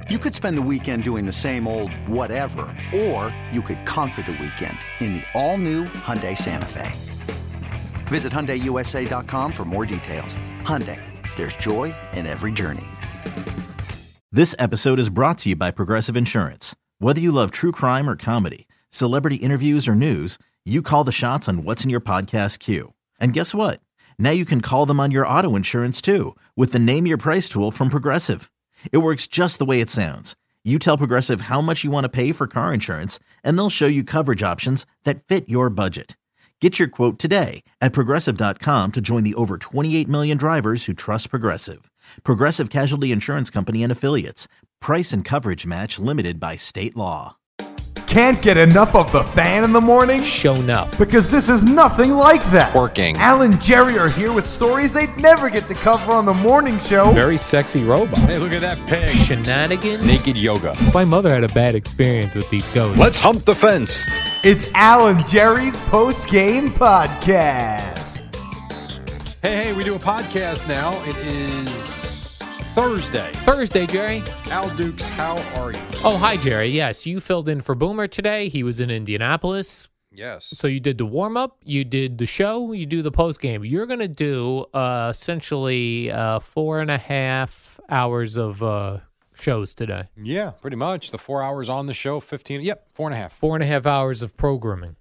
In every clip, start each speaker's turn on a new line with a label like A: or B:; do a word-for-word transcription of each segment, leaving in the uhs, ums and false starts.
A: You could spend the weekend doing the same old whatever, or you could conquer the weekend in the all-new Hyundai Santa Fe. Visit Hyundai U S A dot com for more details. Hyundai, there's joy in every journey.
B: This episode is brought to you by Progressive Insurance. Whether you love true crime or comedy, celebrity interviews or news, you call the shots on what's in your podcast queue. And guess what? Now you can call them on your auto insurance too with the Name Your Price tool from Progressive. It works just the way it sounds. You tell Progressive how much you want to pay for car insurance, and they'll show you coverage options that fit your budget. Get your quote today at Progressive dot com to join the over twenty-eight million drivers who trust Progressive. Progressive Casualty Insurance Company and Affiliates. Price and coverage match limited by state law.
C: Can't get enough of the Fan in the morning?
D: Shown up.
C: Because this is nothing like that.
E: Working.
C: Al and Jerry are here with stories they'd never get to cover on the morning show.
D: Very sexy robot.
E: Hey, look at that pig.
D: Shenanigans.
E: Naked yoga.
D: My mother had a bad experience with these ghosts.
E: Let's hump the fence.
C: It's Al and Jerry's post-game podcast.
E: Hey, hey, we do a podcast now. It is Thursday.
D: Thursday, Jerry.
E: Al Dukes, how are you?
D: Oh, hi, Jerry. Yes, you filled in for Boomer today. He was in Indianapolis.
E: Yes.
D: So you did the warm-up, you did the show, you do the post-game. You're going to do uh, essentially uh, four and a half hours of uh, shows today.
E: Yeah, pretty much. The four hours on the show, fifteen. Yep, four and a half.
D: Four and a half hours of programming.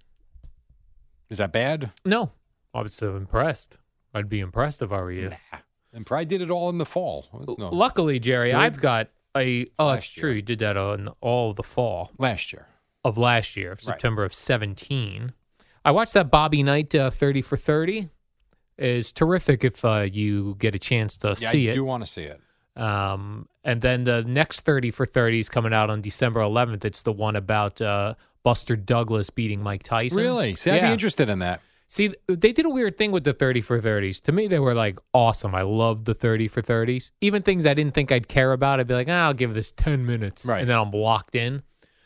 E: Is that bad?
D: No. I was so impressed. I'd be impressed if I were you.
E: Nah. And Pride did it all in the fall. No.
D: Luckily, Jerry,
E: Good.
D: I've got a. Oh,
E: Last
D: that's true.
E: year.
D: You did that on all of the fall
E: Last year.
D: of last year, of September of seventeen. I watched that Bobby Knight uh, thirty for thirty. Is terrific if uh, you get a chance to
E: Yeah,
D: see
E: I
D: it.
E: do want to see it.
D: Um, and then the next thirty for thirty is coming out on December eleventh. It's the one about uh, Buster Douglas beating Mike Tyson.
E: Really? See, I'd
D: Yeah.
E: be interested in that.
D: See, they did a weird thing with the thirty for thirties. To me, they were like awesome. I loved the thirty for thirties. Even things I didn't think I'd care about, I'd be like, ah, I'll give this ten minutes.
E: Right.
D: And then I'm locked in.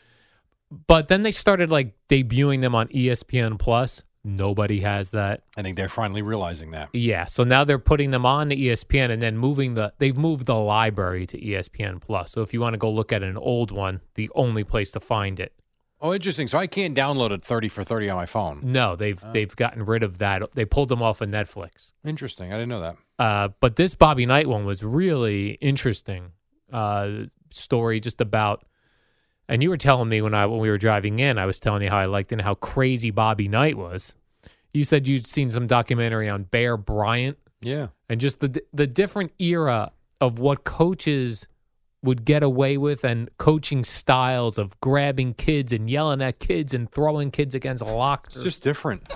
D: But then they started like debuting them on E S P N Plus. Nobody has that.
E: I think they're finally realizing that.
D: Yeah. So now they're putting them on to E S P N and then moving the, they've moved the library to E S P N Plus. So if you want to go look at an old one, the only place to find it.
E: Oh, interesting. So I can't download it thirty for thirty on my phone.
D: No, they've
E: Oh.
D: they've gotten rid of that. They pulled them off of Netflix.
E: Interesting. I didn't know that.
D: Uh, but this Bobby Knight one was really interesting. Uh, story just about, and you were telling me when I when we were driving in, I was telling you how I liked it and how crazy Bobby Knight was. You said you'd seen some documentary on Bear Bryant
E: Yeah.
D: and just the the different era of what coaches would get away with and coaching styles of grabbing kids and yelling at kids and throwing kids against lockers.
E: It's just different.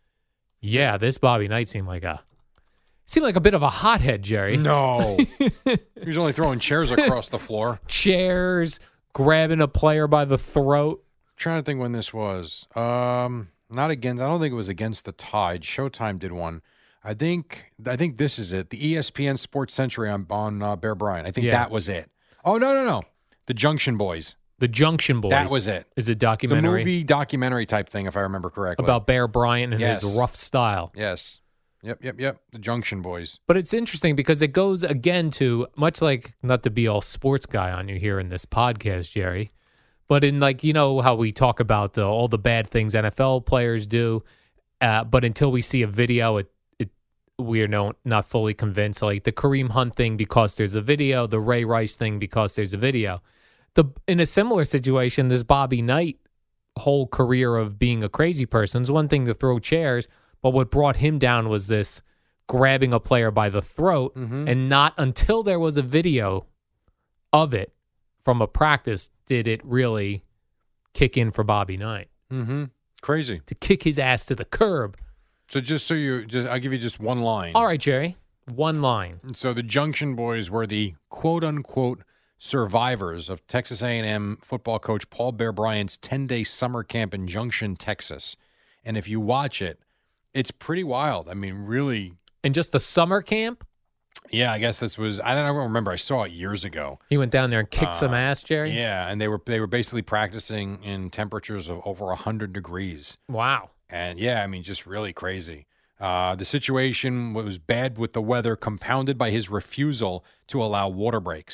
D: Yeah, this Bobby Knight seemed like a seemed like a bit of a hothead, Jerry.
E: No. He was only throwing chairs across the floor.
D: Chairs, grabbing a player by the throat.
E: Trying to think when this was. Um, not against. I don't think it was against the Tide. Showtime did one. I think. I think this is it. The E S P N Sports Century on on uh, Bear Bryant. I think
D: Yeah.
E: that was it. Oh no no no, the Junction Boys.
D: The Junction Boys.
E: That was it.
D: Is a
E: The
D: documentary
E: movie documentary type thing, if I remember correctly.
D: about Bear Bryant and
E: Yes.
D: his rough style.
E: Yes. Yep yep yep. The Junction Boys.
D: But it's interesting because it goes again to much like, not to be all sports guy on you here in this podcast, Jerry, but in like, you know, how we talk about uh, all the bad things N F L players do, uh, but until we see a video, it, it we're no, not fully convinced. Like the Kareem Hunt thing because there's a video, the Ray Rice thing because there's a video. The in a similar situation, this Bobby Knight whole career of being a crazy person is one thing to throw chairs, but what brought him down was this grabbing a player by the throat,
E: Mhm.
D: and not until there was a video of it from a practice did it really kick in for Bobby Knight
E: Mm-hmm. Crazy.
D: to kick his ass to the curb.
E: So just so you, just I'll give you just one line.
D: All right, Jerry, one line.
E: And so the Junction Boys were the quote unquote survivors of Texas A and M football coach Paul Bear Bryant's ten-day summer camp in Junction, Texas. And if you watch it, it's pretty wild. I mean, really.
D: And just the summer camp,
E: Yeah, I guess this was. I don't remember. I saw it years ago.
D: he went down there and kicked some
E: Uh,
D: ass, Jerry.
E: Yeah, and they were they were basically practicing in temperatures of over a hundred degrees.
D: Wow.
E: And yeah, I mean, just really crazy. Uh, the situation was bad with the weather, compounded by his refusal to allow water breaks.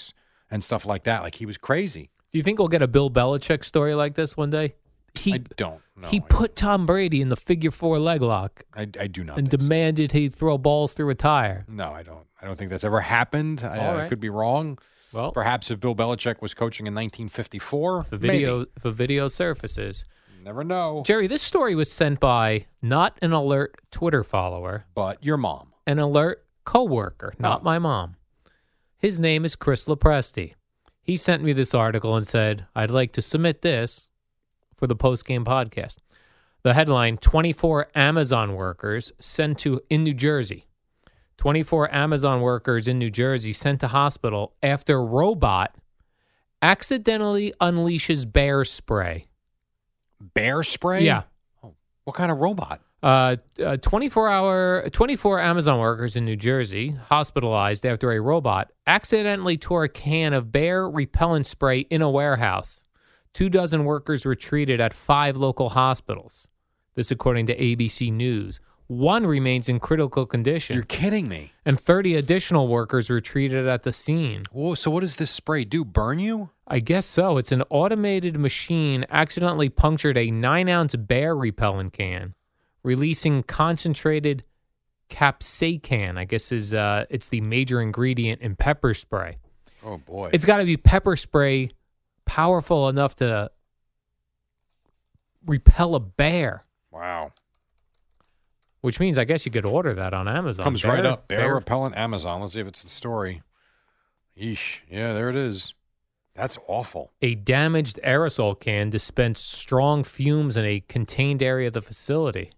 E: and stuff like that. Like he was crazy.
D: Do you think we'll get a Bill Belichick story like this one day? He,
E: I don't know.
D: He
E: I
D: put Tom Brady in the figure four leg lock
E: I, I do not.
D: and
E: think so.
D: demanded he throw balls through a tire.
E: No, I don't. I don't think that's ever happened. I,
D: All
E: I
D: right.
E: could be wrong.
D: Well,
E: Perhaps if Bill Belichick was coaching in nineteen fifty-four,
D: if a video,
E: maybe.
D: if a video surfaces.
E: Never know.
D: Jerry, this story was sent by not an alert Twitter follower,
E: But your mom.
D: an alert coworker, not
E: Oh.
D: my mom. His name is Chris Lopresti. He sent me this article and said, I'd like to submit this for the post-game podcast. The headline, twenty-four Amazon workers sent to in New Jersey. twenty-four Amazon workers in New Jersey sent to hospital after robot accidentally unleashes bear spray.
E: Bear spray?
D: Yeah.
E: Oh, what kind of robot?
D: Uh, uh, twenty-four hour, twenty-four Amazon workers in New Jersey hospitalized after a robot accidentally tore a can of bear repellent spray in a warehouse. Two dozen workers were treated at five local hospitals. This, according to A B C News. One remains in critical condition,
E: You're kidding me.
D: and thirty additional workers were treated at the scene.
E: Whoa, so what does this spray do? Burn you?
D: I guess so. It's an automated machine accidentally punctured a nine ounce bear repellent can, releasing concentrated capsaicin. I guess is uh, it's the major ingredient in pepper spray.
E: Oh, boy.
D: It's got to be pepper spray powerful enough to repel a bear,
E: Wow.
D: which means I guess you could order that on Amazon.
E: Comes
D: Bear-
E: right up. Bear, repellent Amazon. Let's see if it's the story. Yeesh. Yeah, there it is. That's awful.
D: A damaged aerosol can dispensed strong fumes in a contained area of the facility.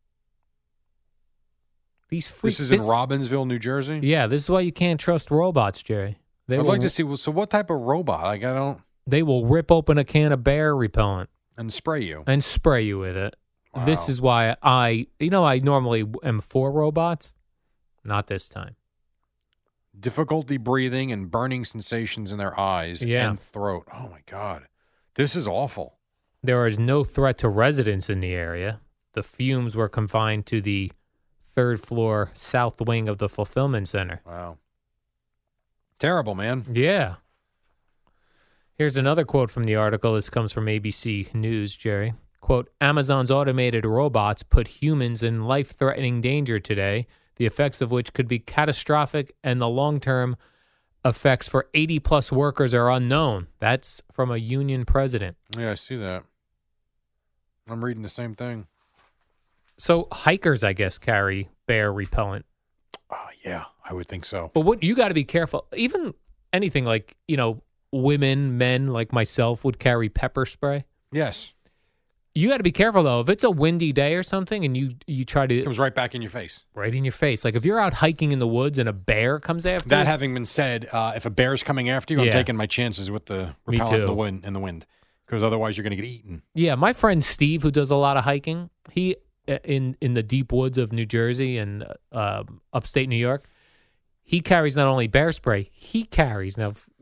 D: These freaks.
E: This is in Robbinsville, New Jersey?
D: Yeah, this is why you can't trust robots, Jerry. They
E: I'd
D: will,
E: like to see. well, So, what type of robot? Like, I don't.
D: They will rip open a can of bear repellent
E: And spray you.
D: and spray you with it. This
E: Wow.
D: is why I, you know, I normally am for robots. Not this time.
E: Difficulty breathing and burning sensations in their eyes
D: Yeah.
E: and throat. Oh, my God. This is awful.
D: There is no threat to residents in the area. The fumes were confined to the third floor south wing of the fulfillment center.
E: Wow. Terrible, man.
D: Yeah. Here's another quote from the article. This comes from A B C News, Jerry. Quote, Amazon's automated robots put humans in life-threatening danger today, the effects of which could be catastrophic, and the long-term effects for eighty-plus workers are unknown. That's from a union president.
E: Yeah, I see that. I'm reading the same thing.
D: So hikers, I guess, carry bear repellent.
E: Oh, yeah, I would think so.
D: But what you got to be careful. Even anything like, you know, women, men like myself would carry pepper spray.
E: Yes.
D: You got to be careful though. If it's a windy day or something, and you you try
E: It
D: to
E: comes right back in your face.
D: right in your face, like if you're out hiking in the woods and a bear comes after
E: That
D: you,
E: having been said, uh, if a bear's coming after you, I'm
D: Yeah.
E: taking my chances with the
D: Me
E: repellent in the
D: too.
E: wind. In the wind, because otherwise you're going to get eaten.
D: yeah, my friend Steve, who does a lot of hiking, he uh, in in the deep woods of New Jersey and uh, upstate New York, he carries not only bear spray, he carries now. f-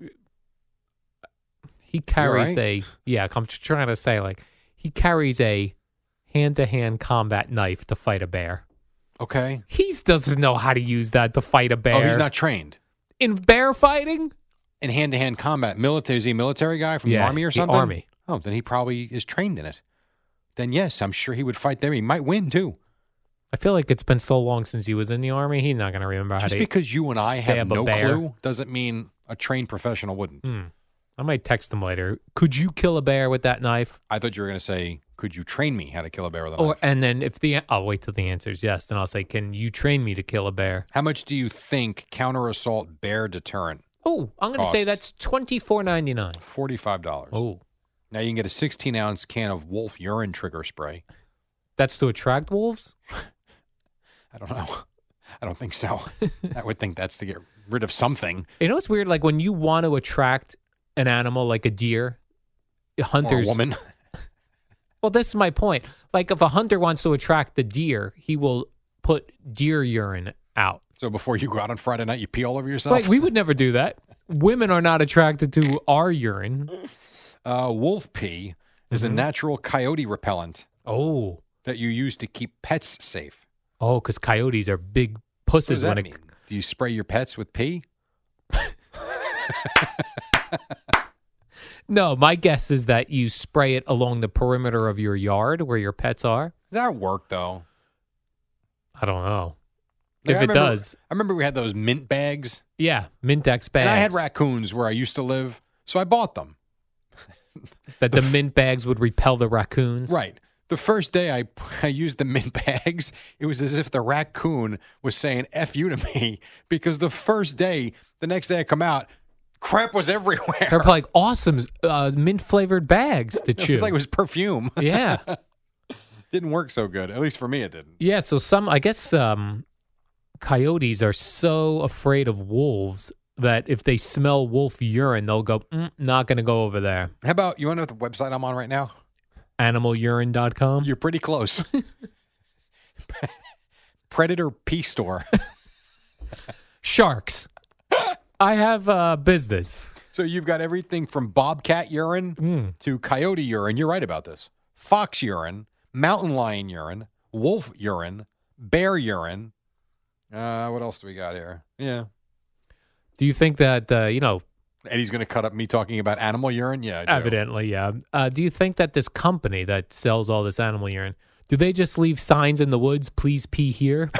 D: He carries
E: right?
D: a yeah. I'm just trying to say like he carries a hand-to-hand combat knife to fight a bear.
E: Okay.
D: He doesn't know how to use that to fight a bear.
E: Oh, he's not trained
D: in bear fighting.
E: in hand-to-hand combat. Military? Is he a military guy from
D: Yeah,
E: the army or
D: the
E: something?
D: Army.
E: Oh, then he probably is trained in it. Then yes, I'm sure he would fight there. He might win too.
D: I feel like it's been so long since he was in the army. He's not going to remember how
E: Just
D: to.
E: because you and I have
D: stab a
E: no
D: bear.
E: clue doesn't mean a trained professional wouldn't.
D: Hmm. I might text him later. Could you kill a bear with that knife?
E: I thought you were going to say, "Could you train me how to kill a bear with a
D: Or
E: knife?"
D: and then if the I'll wait till the answer is yes, then I'll say, can you train me to kill a bear?
E: How much do you think counter assault bear deterrent?
D: Oh, I'm going to say
E: Costs.
D: that's twenty four ninety nine.
E: Forty-five dollars.
D: Oh,
E: Now you can get a sixteen ounce can of Wolf urine trigger spray.
D: that's to attract wolves.
E: I don't know. I don't think so. I would think that's to get rid of something.
D: You know what's weird? Like when you want to attract an animal like a deer,
E: Or
D: hunters.
E: a woman.
D: Well, this is my point. Like if a hunter wants to attract the deer, he will put deer urine out.
E: So before you go out on Friday night, you pee all over yourself?
D: Like we would never do that. Women are not attracted to our urine.
E: Uh, wolf pee is
D: Mm-hmm.
E: a natural coyote repellent
D: Oh,
E: that you use to keep pets safe.
D: oh, because coyotes are big
E: What does
D: pusses
E: that
D: when
E: mean?
D: it.
E: Do you spray your pets with pee?
D: No, my guess is that you spray it along the perimeter of your yard where your pets are.
E: Does that work, though?
D: I don't know.
E: Like,
D: if
E: I
D: it
E: remember-
D: does,
E: I remember we had those mint bags.
D: yeah, Mintex bags.
E: And I had raccoons where I used to live, so I bought them.
D: that the mint bags would repel the raccoons.
E: Right. The first day I, I used the mint bags, it was as if the raccoon was saying F you to me because the first day, the next day I come out, crap was everywhere.
D: They're like awesome uh, mint flavored bags to
E: It
D: chew.
E: was like it was perfume.
D: yeah.
E: Didn't work so good. At least for me, it didn't.
D: Yeah, so some, I guess, um, coyotes are so afraid of wolves that if they smell wolf urine, they'll go, mm, not going to go over there.
E: How about, you want to know the website I'm on right now?
D: animal urine dot com.
E: You're pretty close. Predator Pea Store.
D: Sharks. I have uh, business.
E: So you've got everything from bobcat urine
D: Mm.
E: to coyote urine. You're right about this. Fox urine, mountain lion urine, wolf urine, bear urine. Uh, what else do we got here? Yeah.
D: Do you think that, uh, you know,
E: Eddie's going to cut up me talking about animal urine? Yeah, I do.
D: evidently, yeah. Uh, do you think that this company that sells all this animal urine, do they just leave signs in the woods, please pee here?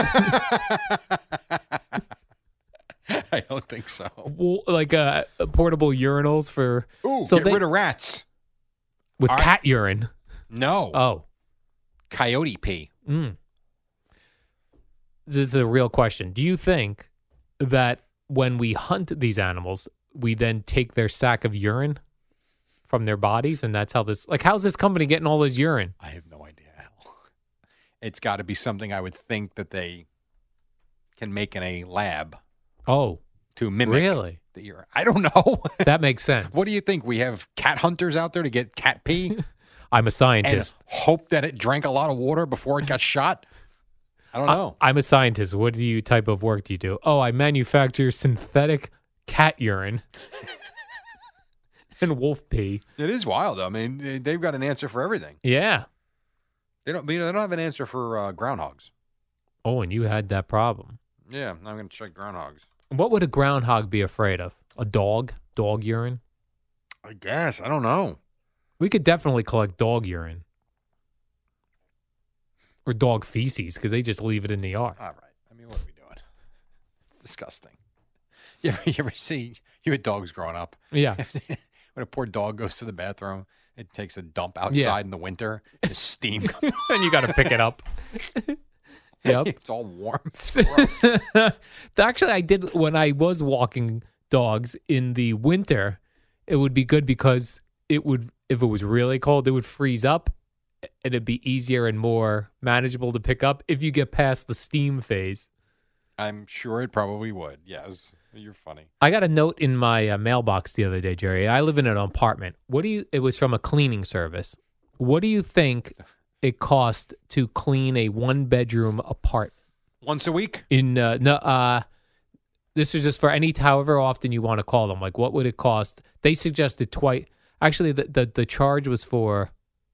E: I don't think so.
D: Well, like uh, portable urinals for
E: Ooh,
D: so
E: get
D: they-
E: rid of rats.
D: with
E: All right.
D: cat urine.
E: No.
D: Oh,
E: Coyote pee.
D: mm. This is a real question. Do you think that when we hunt these animals, we then take their sack of urine from their bodies, and that's how this? Like, how's this company getting all this urine?
E: I have no idea how. It's got to be something I would think that they can make in a lab
D: Oh,
E: to mimic
D: really?
E: the urine. I don't know.
D: That makes sense.
E: What do you think? We have cat hunters out there to get cat pee
D: I'm a
E: and
D: scientist.
E: hope that it drank a lot of water before it got shot? I don't know.
D: I, I'm a scientist. What do you type of work do you do? Oh, I manufacture synthetic cat urine and wolf pee.
E: It is wild. I mean, they- they've got an answer for everything.
D: Yeah.
E: They don't. You know, they don't have an answer for uh, groundhogs.
D: Oh, and you had that problem.
E: Yeah, I'm going to check groundhogs.
D: What would a groundhog be afraid of? A dog? Dog urine?
E: I guess. I don't know.
D: We could definitely collect dog urine. Or dog feces, because they just leave it in the yard.
E: All right. I mean, what are we doing? It's disgusting. You ever, you ever see you had dogs growing up?
D: Yeah.
E: When a poor dog goes to the bathroom, it takes a dump outside
D: Yeah.
E: in the winter. The steam comes.
D: And you got to pick it up. Yep.
E: It's all warm.
D: Actually, I did when I was walking dogs in the winter. It would be good because it would, if it was really cold, it would freeze up, and it'd be easier and more manageable to pick up if you get past the steam phase.
E: I'm sure it probably would. Yes, you're funny.
D: I got a note in my uh, mailbox the other day, Jerry. I live in an apartment. What do you? It was from a cleaning service. What do you think it cost to clean a one-bedroom apartment?
E: Once a week?
D: In uh, no, uh, this is just for any however often you want to call them. Like, what would it cost? They suggested twice. Actually, the, the the charge was for.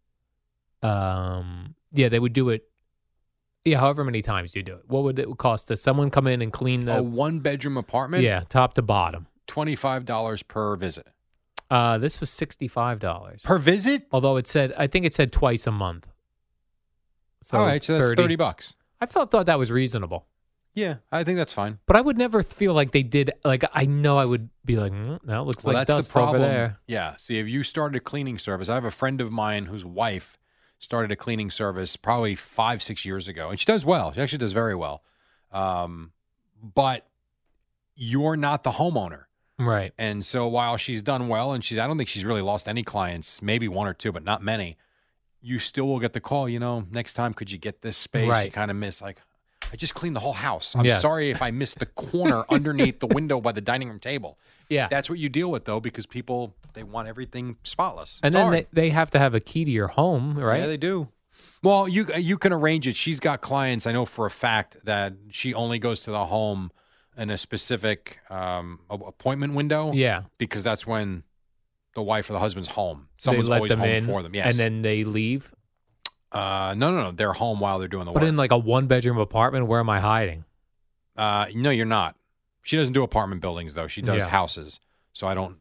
D: Um. Yeah, they would do it. Yeah, however many times you do it. What would it cost to someone come in and clean the?
E: A one bedroom apartment?
D: yeah, top to bottom.
E: twenty-five dollars per visit.
D: Uh, this was sixty-five dollars.
E: Per visit?
D: Although it said, I think it said twice a month. So
E: All right, so that's thirty bucks.
D: I felt thought that was reasonable,
E: Yeah, I think that's fine.
D: but I would never feel like they did. Like I know I would be like, mm, no, it looks
E: Well,
D: like
E: that's
D: dust
E: the problem.
D: over there.
E: Yeah. See, if you started a cleaning service, I have a friend of mine whose wife started a cleaning service probably five, six years ago, and she does well. She actually does very well. Um, but you're not the homeowner.
D: Right.
E: And so while she's done well, and she's, I don't think she's really lost any clients, maybe one or two, but not many, you still will get the call, you know, next time, could you get this space?
D: Right.
E: You kind of miss, like, I just cleaned the whole house. I'm
D: Yes.
E: sorry if I missed the corner underneath the window by the dining room table.
D: Yeah.
E: That's what you deal with, though, because people, they want everything spotless.
D: and
E: It's
D: then
E: hard.
D: they, they have to have a key to your home, right?
E: Yeah, they do. Well, you you can arrange it. She's got clients, I know for a fact, that she only goes to the home in a specific um, a- appointment window.
D: Yeah.
E: Because that's when the wife or the husband's home.
D: They
E: Someone's
D: let
E: always
D: them
E: home
D: in,
E: for them. Yes.
D: and then they leave.
E: uh, no, no, no. They're home while they're doing the
D: But
E: work.
D: in like a one bedroom apartment, where am I hiding?
E: uh, no, you're not. She doesn't do apartment buildings, though. She does
D: Yeah.
E: houses. So I don't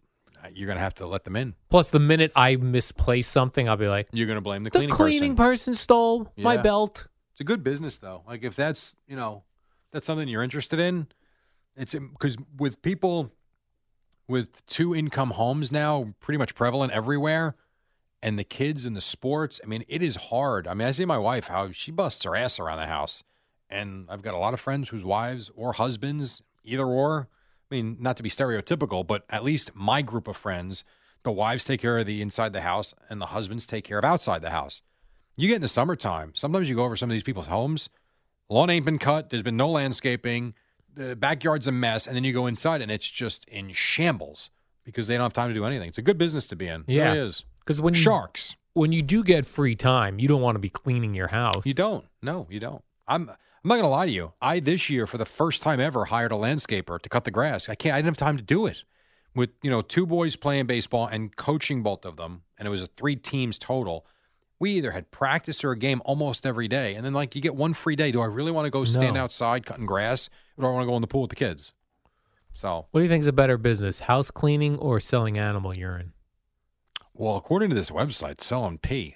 E: you're going to have to let them in.
D: Plus, the minute I misplace something, I'll be like,
E: You're going to blame the
D: the
E: cleaning,
D: cleaning
E: person.
D: person stole my
E: Yeah.
D: belt.
E: It's a good business, though. Like, if that's, you know, that's something you're interested in, it's because with people with two income homes now pretty much prevalent everywhere, and the kids and the sports, I mean, it is hard. I mean, I see my wife, how she busts her ass around the house. And I've got a lot of friends whose wives or husbands, either or, I mean, not to be stereotypical, but at least my group of friends, the wives take care of the inside the house and the husbands take care of outside the house. You get in the summertime, sometimes you go over some of these people's homes, lawn ain't been cut, there's been no landscaping, the backyard's a mess, and then you go inside and it's just in shambles because they don't have time to do anything. It's a good business to be in. It
D: Yeah.
E: really is.
D: Because when you,
E: Sharks.
D: when you do get free time, you don't want to be cleaning your house.
E: You don't. No, you don't. I'm I'm not going to lie to you. I, this year, for the first time ever, hired a landscaper to cut the grass. I can't. I didn't have time to do it. With, you know, two boys playing baseball and coaching both of them, and it was a three teams total. We either had practice or a game almost every day. And then, like, you get one free day. Do I really want to go stand
D: No.
E: outside cutting grass, or do I want to go in the pool with the kids? So,
D: What do you think is a better business, house cleaning or selling animal urine?
E: well, according to this website, selling pee.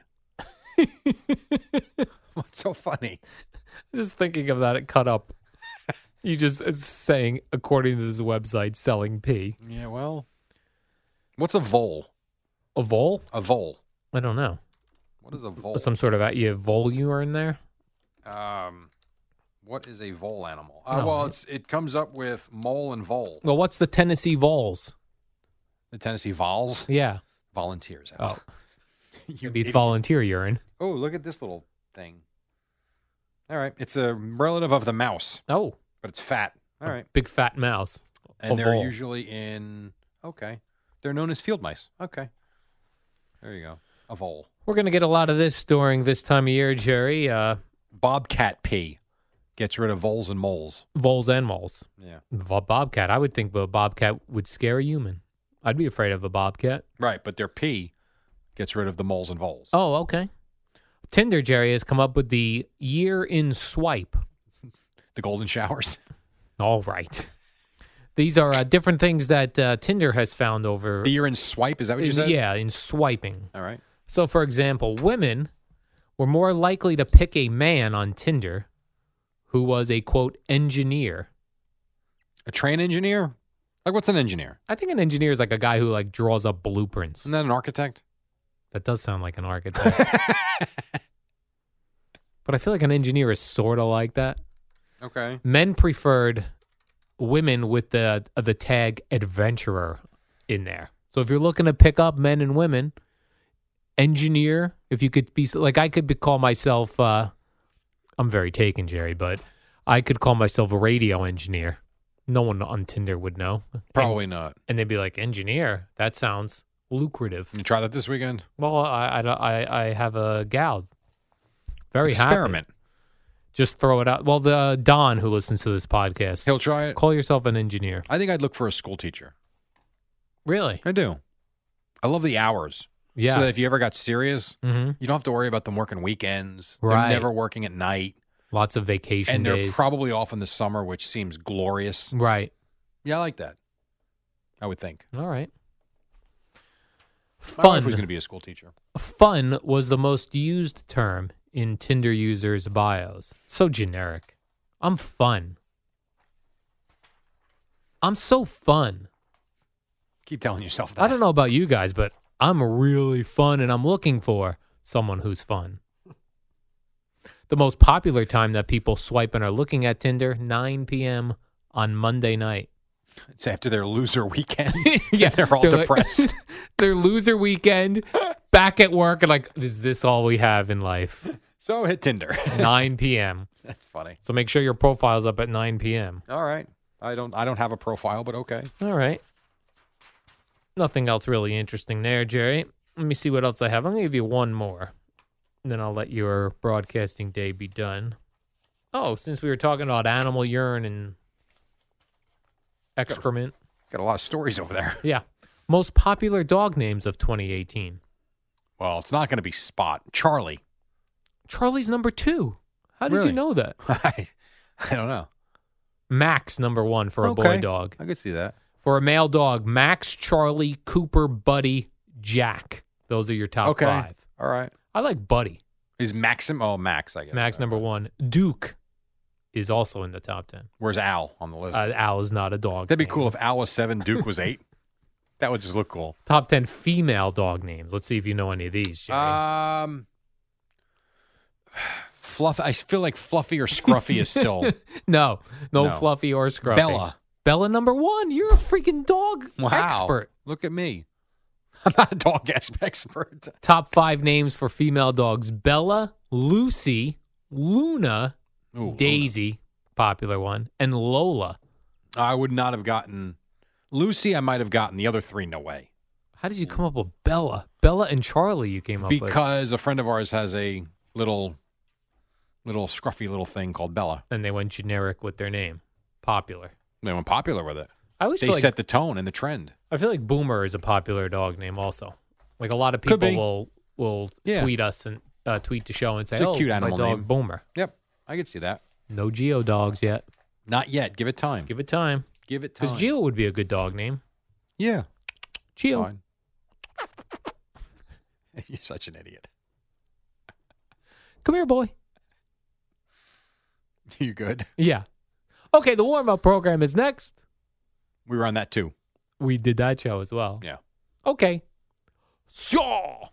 E: What's so funny?
D: Just thinking of that, it cut up. You just it's saying, according to this website, selling pee.
E: Yeah, well, what's a vole?
D: A vole?
E: A vole.
D: I don't know.
E: What is a vole?
D: Some sort of you have vole urine there?
E: Um, what is a vole animal? Uh,
D: No,
E: well,
D: it-
E: it's it comes up with mole and vole.
D: Well, what's the Tennessee Vols?
E: The Tennessee Vols,
D: Yeah.
E: volunteers.
D: Oh,
E: you
D: maybe it's
E: idiot.
D: volunteer urine.
E: Oh, look at this little thing. All right, it's a relative of the mouse,
D: Oh,
E: but it's fat. All
D: a
E: right,
D: big fat mouse.
E: and
D: a
E: they're
D: vole.
E: usually in. Okay, they're known as field mice. Okay, there you go. A vole.
D: We're going to get a lot of this during this time of year, Jerry. Uh,
E: Bobcat pee gets rid of voles and moles.
D: voles and moles.
E: Yeah,
D: Vo- Bobcat. I would think a bobcat would scare a human. I'd be afraid of a bobcat.
E: right. But their pee gets rid of the moles and voles.
D: Oh, okay. Tinder, Jerry, has come up with the year in swipe.
E: The golden showers.
D: All right. These are uh, different things that uh, Tinder has found over.
E: The year in swipe. Is that what you
D: in-
E: said?
D: yeah, in swiping.
E: All right.
D: So, for example, women were more likely to pick a man on Tinder who was a, quote, engineer.
E: A train engineer? Like, what's an engineer?
D: I think an engineer is like a guy who, like, draws up blueprints.
E: Isn't that an architect?
D: That does sound like an architect. But I feel like an engineer is sort of like that.
E: Okay.
D: Men preferred women with the uh, the tag adventurer in there. So if you're looking to pick up men and women, engineer, if you could be like, I could be, call myself, uh, I'm very taken, Jerry, but I could call myself a radio engineer. No one on Tinder would know.
E: Probably
D: and,
E: not.
D: And they'd be like, engineer? That sounds lucrative.
E: You try that this weekend?
D: Well, I, I, I, I have a gal. Very
E: Experiment.
D: happy. Just throw it out. Well, the Don who listens to this podcast,
E: He'll try it.
D: call yourself an engineer.
E: I think I'd look for a school teacher.
D: Really?
E: I do. I love the hours.
D: Yes.
E: So that if you ever got serious,
D: hmm
E: you don't have to worry about them working weekends.
D: Right.
E: They're never working at night.
D: Lots of vacation
E: And they're
D: days.
E: probably off in the summer, which seems glorious.
D: Right.
E: Yeah, I like that. I would think.
D: All right.
E: My wife
D: Fun.
E: was going to be a school teacher.
D: Fun was the most used term in Tinder users' bios. So generic. I'm fun. I'm so fun.
E: Keep telling yourself that.
D: I don't know about you guys, but I'm really fun and I'm looking for someone who's fun. The most popular time that people swipe and are looking at Tinder, nine p.m. on Monday night.
E: It's after their loser weekend.
D: Yeah,
E: They're all
D: like-
E: depressed.
D: their loser weekend, back at work, and like, is this all we have in life?
E: So hit Tinder.
D: nine p.m.
E: That's funny.
D: So make sure your profile's up at nine p.m.
E: All right. I don't I don't have a profile, but okay.
D: All right. Nothing else really interesting there, Jerry. Let me see what else I have. I'm going to give you one more. Then I'll let your broadcasting day be done. Oh, since we were talking about animal urine and excrement.
E: Got a lot of stories over there.
D: Yeah. Most popular dog names of twenty eighteen.
E: Well, it's not going to be Spot. Charlie.
D: Charlie's number two. How did you
E: Really?
D: know that?
E: I, I don't know.
D: Max, number one for a boy
E: Okay.
D: dog.
E: I could see that.
D: For a male dog, Max, Charlie, Cooper, Buddy, Jack. Those are your top
E: Okay.
D: five.
E: All right.
D: I like Buddy.
E: Is Maxim? Oh, Max, I guess.
D: Max number one. Duke is also in the top ten.
E: Where's Al on the list?
D: Uh, Al is not a dog.
E: That'd be cool if Al was seven, Duke was eight. That would just look cool.
D: Top ten female dog names. Let's see if you know any of these, Jerry.
E: Um, Fluff. I feel like Fluffy or Scruffy is still
D: no, no,
E: No.
D: Fluffy or Scruffy.
E: Bella.
D: Bella number one. You're a freaking dog
E: Wow.
D: expert.
E: Look at me. I'm not a dog expert.
D: Top five names for female dogs: Bella, Lucy, Luna,
E: Ooh,
D: Daisy, popular one, and Lola.
E: I would not have gotten Lucy. I might have gotten the other three. No way.
D: How did you come up with Bella? Bella and Charlie you came up with.
E: Because a friend of ours has a little, little scruffy little thing called Bella.
D: And they went generic with their name. Popular.
E: They went popular with it.
D: I always
E: They
D: feel
E: set
D: like
E: the tone and the trend.
D: I feel like Boomer is a popular dog name also. Like a lot of
E: Could
D: people
E: be.
D: will will
E: Yeah.
D: tweet us and uh, tweet the show and say,
E: It's a
D: "Oh,
E: cute
D: my
E: animal
D: dog
E: name.
D: Boomer."
E: Yep, I could see that.
D: No Geo dogs yet.
E: Not yet. Give it time.
D: Give it time.
E: Give it time.
D: Because Geo would be a good dog name.
E: Yeah.
D: Geo.
E: Fine. You're such an idiot.
D: Come here, boy.
E: You good?
D: Yeah. Okay, the warm up program is next.
E: We were on that too.
D: We did that show as well.
E: Yeah.
D: Okay. Shaw.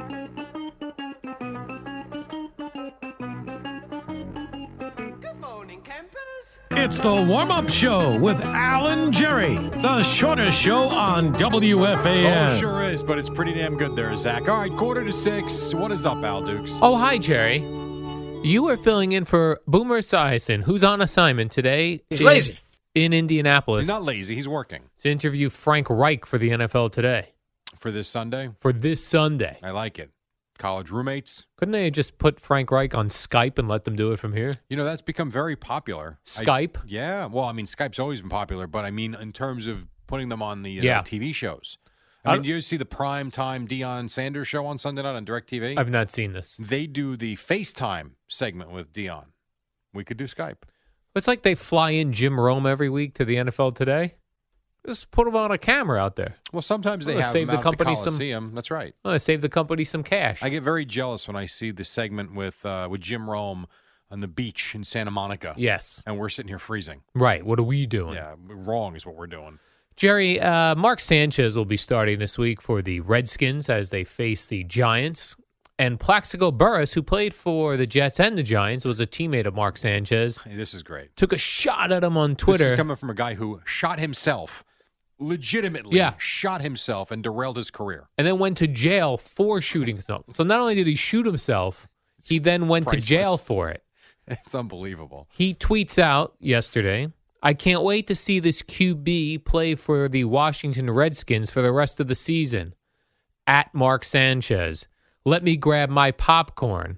F: It's the warm-up show with Alan Jerry, the shortest show on W F A N.
E: Oh, sure is, but it's pretty damn good there, Zach. All right, quarter to six. What is up, Al Dukes?
D: Oh, hi, Jerry. You are filling in for Boomer Esiason, who's on assignment today.
F: He's
D: in,
F: lazy.
D: In Indianapolis
E: He's not lazy. He's working
D: to interview Frank Reich for the N F L Today
E: for this Sunday.
D: for this Sunday.
E: I like it. College roommates.
D: Couldn't they just put Frank Reich on Skype and let them do it from here?
E: You know, that's become very popular. I-
D: Skype?
E: yeah. Well, I mean, Skype's always been popular, but I mean, in terms of putting them on the uh,
D: Yeah.
E: T V shows. I
D: I-
E: mean, do you see the prime time Deion Sanders show on Sunday night on DirecTV?
D: I've not seen this.
E: They do the FaceTime segment with Deion. We could do Skype.
D: It's like they fly in Jim Rome every week to the N F L Today. Just put him on a camera out there.
E: Well, sometimes they
D: Well,
E: have
D: save
E: them
D: the
E: out
D: company
E: at the
D: some-
E: Coliseum. That's right.
D: Oh, save the company some cash.
E: I get very jealous when I see the segment with uh, with Jim Rome on the beach in Santa Monica.
D: yes.
E: And we're sitting here freezing.
D: Right. What are we doing?
E: Yeah, wrong is what we're doing.
D: Jerry, uh, Mark Sanchez will be starting this week for the Redskins as they face the Giants. And Plaxico Burress, who played for the Jets and the Giants, was a teammate of Mark Sanchez,
E: Hey, this is great.
D: took a shot at him on
E: This
D: Twitter.
E: is coming from a guy who shot himself, legitimately
D: Yeah.
E: shot himself and derailed his career.
D: and then went to jail for shooting himself. So not only did he shoot himself, he then went
E: Priceless.
D: to jail for it.
E: It's unbelievable.
D: He tweets out yesterday, I can't wait to see this Q B play for the Washington Redskins for the rest of the season. At Mark Sanchez. Let me grab my popcorn.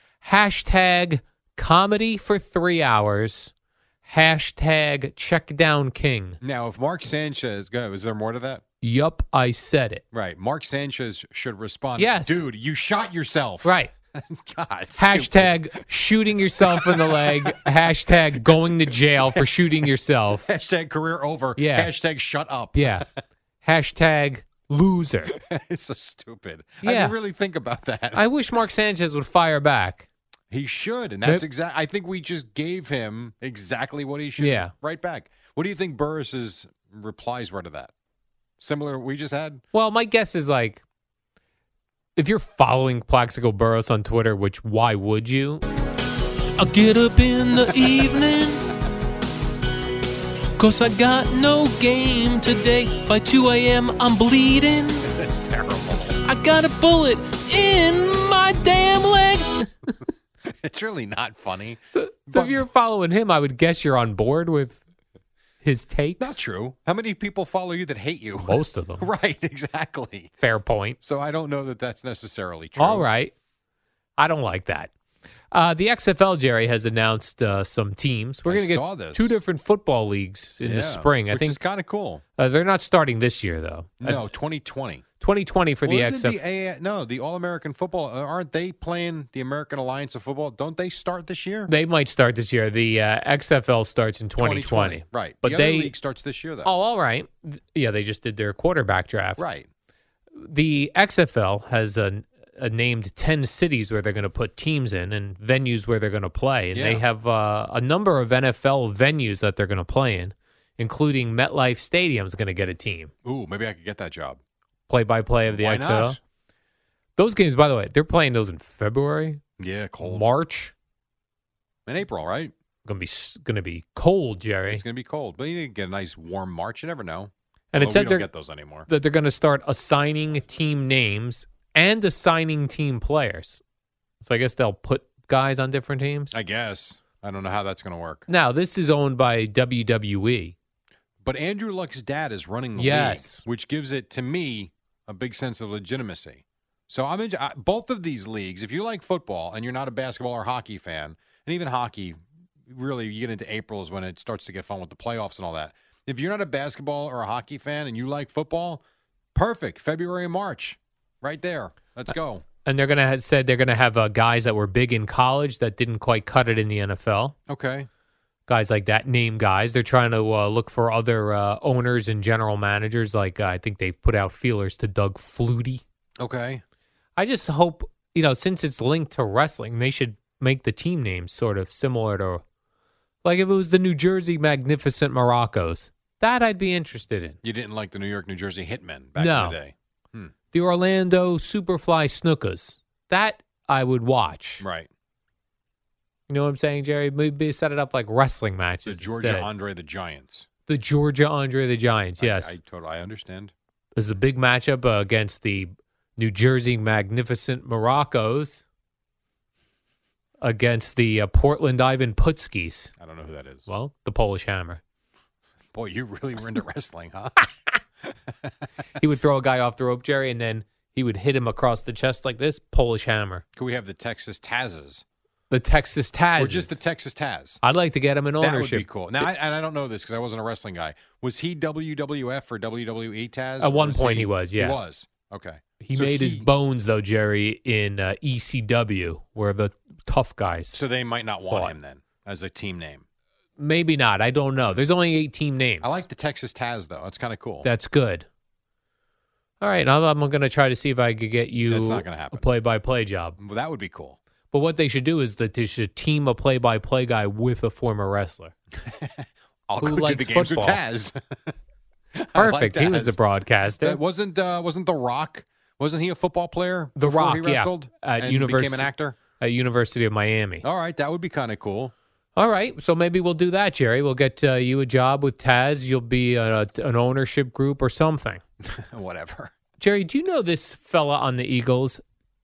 D: Hashtag comedy for three hours. Hashtag check down king.
E: Now, if Mark Sanchez, go ahead, is there more to that?
D: Yup, I said it.
E: Right. Mark Sanchez should respond.
D: Yes.
E: Dude, you shot yourself.
D: Right.
E: God.
D: Hashtag shooting yourself in the leg. Hashtag going to jail for shooting yourself.
E: stupid. Hashtag career over.
D: Yeah.
E: Hashtag shut up.
D: Yeah. Hashtag loser.
E: It's so stupid. I
D: Yeah.
E: mean, really think about that.
D: I wish Mark Sanchez would fire back.
E: He should, and that's
D: Maybe-
E: exact. I think we just gave him exactly what he should.
D: Yeah.
E: Right back. What do you think Burris's replies were to that? Similar to what we just had?
D: Well, my guess is like, if you're following Plaxico Burress on Twitter, which why would you? I'll get up in the evening, cause I got no game today. By two a.m. I'm bleeding.
E: That's terrible.
D: I got a bullet in my damn leg.
E: It's really not funny.
D: So, so if you're following him, I would guess you're on board with his takes.
E: Not true. How many people follow you that hate you?
D: Most of them.
E: Right, exactly.
D: Fair point.
E: So I don't know that that's necessarily true.
D: All right. I don't like that. Uh, the X F L, Jerry, has announced uh, some teams. We're
E: I
D: going to
E: saw
D: get
E: this.
D: two different football leagues in the
E: Yeah,
D: spring. I
E: which
D: think
E: is kind of cool.
D: uh, they're not starting this year, though.
E: No,
D: Uh,
E: twenty twenty.
D: twenty twenty for
E: well,
D: the
E: isn't
D: X F L.
E: The A- no, the All-American Football, uh, aren't they playing the American Alliance of Football? Don't they start this year?
D: They might start this year. The uh, X F L starts in twenty twenty.
E: Right.
D: But
E: the
D: they,
E: other league starts this year, though.
D: Oh, all right. Yeah, they just did their quarterback draft.
E: Right.
D: The X F L has a, a named ten cities where they're going to put teams in and venues where they're going to play. And
E: Yeah.
D: they have uh, a number of N F L venues that they're going to play in, including MetLife Stadium is going to get a team.
E: Ooh, maybe I could get that job. Play-by-play
D: of the
E: Why
D: X F L.
E: not?
D: Those games, by the way, they're playing those in February,
E: Yeah, cold.
D: March.
E: In April, right?
D: Going to be s- going to be cold, Jerry.
E: It's going to be cold. But you need to get a nice warm March. You never know.
D: And it
E: Although
D: said
E: we don't
D: they're
E: get those anymore.
D: that they're going to start assigning team names and assigning team players. So I guess they'll put guys on different teams.
E: I guess. I don't know how that's going to work.
D: Now, this is owned by W W E.
E: But Andrew Luck's dad is running the
D: Yes.
E: league, which gives it, to me, a big sense of legitimacy. So I'm in, I, both of these leagues, if you like football and you're not a basketball or hockey fan, and even hockey, really, you get into April is when it starts to get fun with the playoffs and all that. If you're not a basketball or a hockey fan and you like football, perfect. February and March, right there. Let's go.
D: And they're going to have said they're going to have uh, guys that were big in college that didn't quite cut it in the N F L.
E: Okay.
D: Guys like that, name guys. They're trying to uh, look for other uh, owners and general managers. Like uh, I think they've put out feelers to Doug Flutie.
E: Okay.
D: I just hope, you know, since it's linked to wrestling, they should make the team names sort of similar to, like if it was the New Jersey Magnificent Moroccos. That I'd be interested in.
E: You didn't like the New York, New Jersey Hitmen back
D: No.
E: in the day. Hmm.
D: The Orlando Superfly Snookas. That I would watch.
E: Right.
D: You know what I'm saying, Jerry? Maybe set it up like wrestling
E: The
D: matches.
E: Georgia
D: instead.
E: Andre the Giants.
D: The Georgia Andre the Giants, yes.
E: I, I totally I understand.
D: This is a big matchup uh, against the New Jersey Magnificent Moroccos against the uh, Portland Ivan Putskis.
E: I don't know who that is.
D: Well, the Polish Hammer.
E: Boy, you really were into wrestling, huh?
D: He would throw a guy off the rope, Jerry, and then he would hit him across the chest like this. Polish Hammer.
E: Could we have the Texas Tazes?
D: The Texas Taz.
E: Or just the Texas Taz?
D: I'd like to get him in
E: That
D: ownership.
E: would be cool. Now, I, and I don't know this because I wasn't a wrestling guy. Was he W W F or W W E Taz?
D: At
E: or
D: one
E: was
D: point he was, yeah.
E: He was. Okay.
D: He
E: So
D: made his
E: he-
D: bones, though, Jerry, in uh, E C W, where the tough guys.
E: So they might not want
D: fought.
E: him then as a team name.
D: Maybe not. I don't know. There's only eight team names.
E: I like the Texas Taz, though. That's kind of cool.
D: That's good. All right, I'm, I'm going to try to see if I could get you
E: That's not gonna happen.
D: a play-by-play job.
E: Well, that would be cool.
D: But what they should do is that they should team a play-by-play guy with a former wrestler.
E: I'll
D: Who
E: go to
D: likes
E: the games
D: football?
E: with Taz. I
D: Perfect.
E: like
D: He was
E: Taz.
D: the broadcaster.
E: That wasn't uh, wasn't The Rock? Wasn't he a football player?
D: The
E: before
D: Rock,
E: he
D: yeah.
E: wrestled
D: At
E: and
D: university-
E: became an actor.
D: At University of Miami.
E: All right, that would be kind of cool.
D: All right, so maybe we'll do that, Jerry. We'll get uh, you a job with Taz. You'll be a, an ownership group or something.
E: Whatever.
D: Jerry, do you know this fella on the Eagles,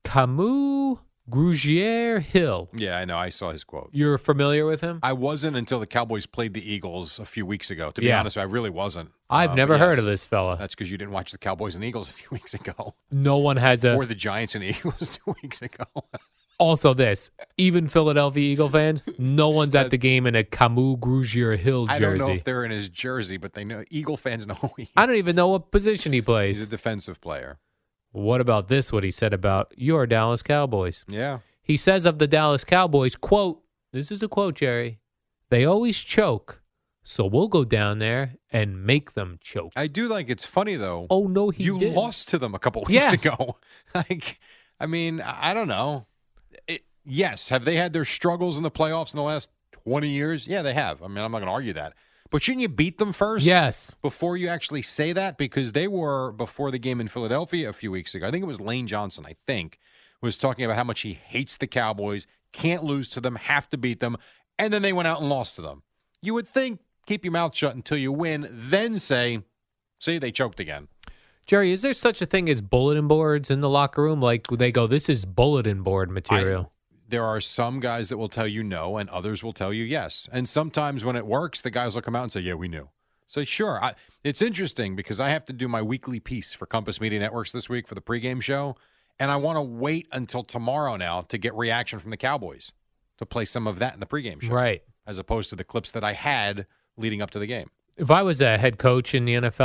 D: Camus Grugier Hill?
E: Yeah, I know. I saw his quote.
D: You're familiar with him?
E: I wasn't until the Cowboys played the Eagles a few weeks ago. To be
D: Yeah.
E: honest, with you, I really wasn't.
D: I've
E: Uh,
D: never
E: but
D: heard
E: yes,
D: of this fella.
E: That's because you didn't watch the Cowboys and Eagles a few weeks ago,
D: No one has a.
E: or the Giants and Eagles two weeks ago.
D: Also, this even Philadelphia Eagle fans, no one's at the game in a Camus Grugier Hill
E: I
D: jersey.
E: don't know if they're in his jersey, but they know Eagle fans know who he is.
D: I don't even know what position he
E: He's
D: plays.
E: a defensive player.
D: What about this? What he said about your Dallas Cowboys?
E: Yeah.
D: He says of the Dallas Cowboys, quote, this is a quote, Jerry, they always choke, so we'll go down there and make them choke.
E: I do like it's funny though.
D: Oh, no, he
E: you
D: did.
E: lost to them a couple weeks
D: Yeah.
E: ago. Like, I mean, I I don't know. It, yes, have they had their struggles in the playoffs in the last twenty years? Yeah, they have. I mean, I'm not going to argue that. But shouldn't you beat them first?
D: Yes.
E: Before you actually say that? Because they were, before the game in Philadelphia a few weeks ago, I think it was Lane Johnson, I think, was talking about how much he hates the Cowboys, can't lose to them, have to beat them, and then they went out and lost to them. You would think, keep your mouth shut until you win, then say, see, they choked again.
D: Jerry, is there such a thing as bulletin boards in the locker room? Like they go, this is bulletin board material.
E: I- there are some guys that will tell you no, and others will tell you yes. And sometimes when it works, the guys will come out and say, yeah, we knew. So sure, I, it's interesting because I have to do my weekly piece for Compass Media Networks this week for the pregame show, and I want to wait until tomorrow now to get reaction from the Cowboys to play some of that in the pregame show.
D: Right.
E: As opposed to the clips that I had leading up to the game.
D: If I was a head coach in the N F L,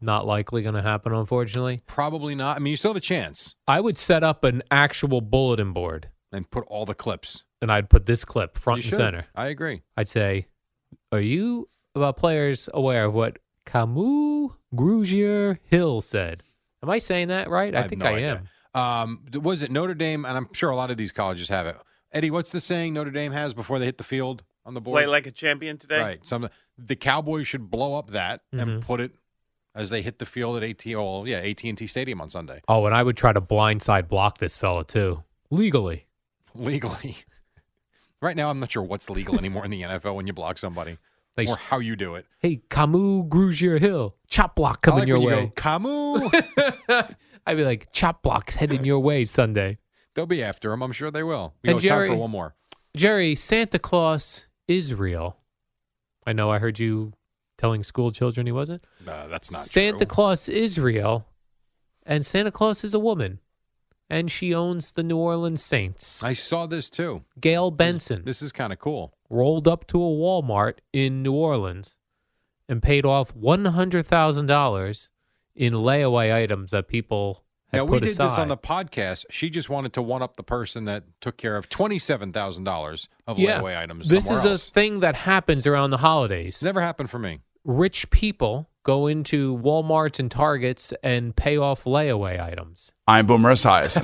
D: Not likely going to happen, unfortunately.
E: Probably not. I mean, you still have a chance.
D: I would set up an actual bulletin board,
E: And put all the clips.
D: and I'd put this clip front
E: You
D: and
E: should.
D: center.
E: I agree.
D: I'd say, are you about players aware of what Camus Grugier Hill said? Am I saying that right? I,
E: have
D: think
E: no
D: I
E: idea.
D: am.
E: Um, th- was it Notre Dame? And I'm sure a lot of these colleges have it. Eddie, what's the saying Notre Dame has before they hit the field on the board?
G: Play like a champion today.
E: Right. Some the Cowboys should blow up that
D: Mhm.
E: and put it as they hit the field at A T O, yeah, A T and T Stadium on Sunday.
D: Oh, and I would try to blindside block this fella, too. Legally.
E: Legally. Right now, I'm not sure what's legal anymore in the N F L when you block somebody
D: Like,
E: or how you do it.
D: hey, Camus Grugier Hill, chop block
E: I
D: coming
E: like
D: your
E: when you
D: way.
E: go, Camus.
D: I'd be like, chop blocks heading your way Sunday.
E: They'll be after him. I'm sure they will. You know,
D: And
E: it's time
D: Jerry-
E: for one more.
D: Jerry, Santa Claus is real. I know I heard you telling school children he wasn't.
E: Uh, that's not
D: Santa
E: true.
D: Claus is real, and Santa Claus is a woman, and she owns the New Orleans Saints.
E: I saw this too.
D: Gail Benson
E: This is kind of cool.
D: rolled up to a Walmart in New Orleans and paid off one hundred thousand dollars in layaway items that people had
E: Now,
D: put
E: we did
D: aside.
E: this on the podcast. She just wanted to one up the person that took care of twenty-seven thousand dollars of
D: yeah,
E: layaway items.
D: this
E: somewhere
D: is
E: else.
D: a thing that happens around the holidays.
E: Never happened for me.
D: Rich people go into Walmarts and Targets and pay off layaway items.
H: I'm Boomer Esiason.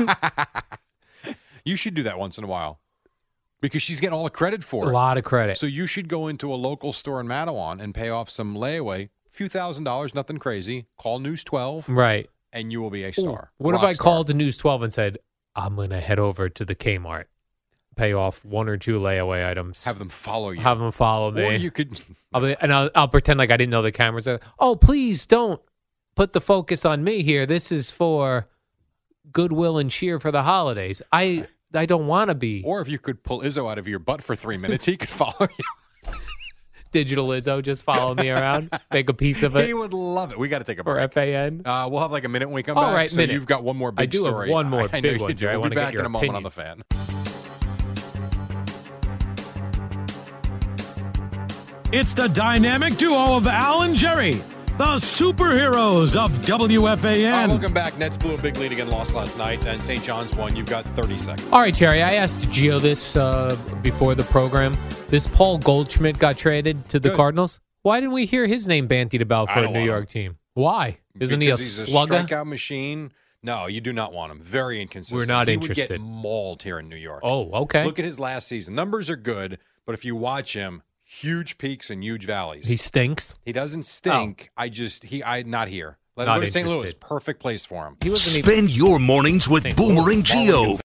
E: You should do that once in a while because she's getting all the credit for
D: A
E: it.
D: lot of credit.
E: So you should go into a local store in Mattawan and pay off some layaway, a few thousand dollars, nothing crazy. Call News twelve,
D: right.
E: and you will be a star.
D: What if
E: Rock
D: I
E: star.
D: called the News twelve and said, I'm going to head over to the Kmart, pay off one or two layaway items,
E: Have them follow you.
D: have them follow me.
E: Or you could.
D: I'll be, and I'll, I'll pretend like I didn't know the cameras. Are, oh, please don't put the focus on me here. This is for goodwill and cheer for the holidays. I I don't want to be
E: Or if you could pull Izzo out of your butt for three minutes, he could follow you.
D: digital Izzo. Just follow me around, make a piece of
E: He
D: it
E: would love it. We got to take a
D: for
E: break.
D: F A N.
E: Uh, we'll have like a minute when we come
D: All
E: back.
D: right,
E: so
D: minute.
E: you've got one more big
D: I do have
E: story.
D: one more
E: I, I
D: big
E: know you
D: one,
E: do.
D: Jerry. I
E: We'll
D: wanna
E: be
D: get
E: back
D: your
E: in a moment on
D: opinion.
E: the fan.
F: It's the dynamic duo of Al and Jerry, the superheroes of W F A
E: Uh,
F: N.
E: welcome back. Nets blew a big lead again, lost last night, and Saint John's won. You've got thirty seconds.
D: All right, Jerry. I asked Gio this uh, before the program. This Paul Goldschmidt got traded to the
E: Good.
D: Cardinals. Why didn't we hear his name bandied about
E: I
D: for a
E: don't
D: New
E: want
D: York
E: him.
D: team? Why? Isn't
E: because
D: he a
E: he's
D: slugger?
E: a strikeout machine. No, you do not want him. Very inconsistent.
D: We're not
E: he
D: interested.
E: would get mauled here in New York.
D: Oh, okay.
E: Look at his last season. Numbers are good, but if you watch him, huge peaks and huge valleys.
D: He stinks.
E: he doesn't stink. I just he I not here. Let him
D: Not
E: go to Saint Louis.
D: interested.
E: Perfect place for him.
D: He wasn't even
I: Spend your mornings with
D: Saint
I: Boomer
D: Louis.
I: and Geo.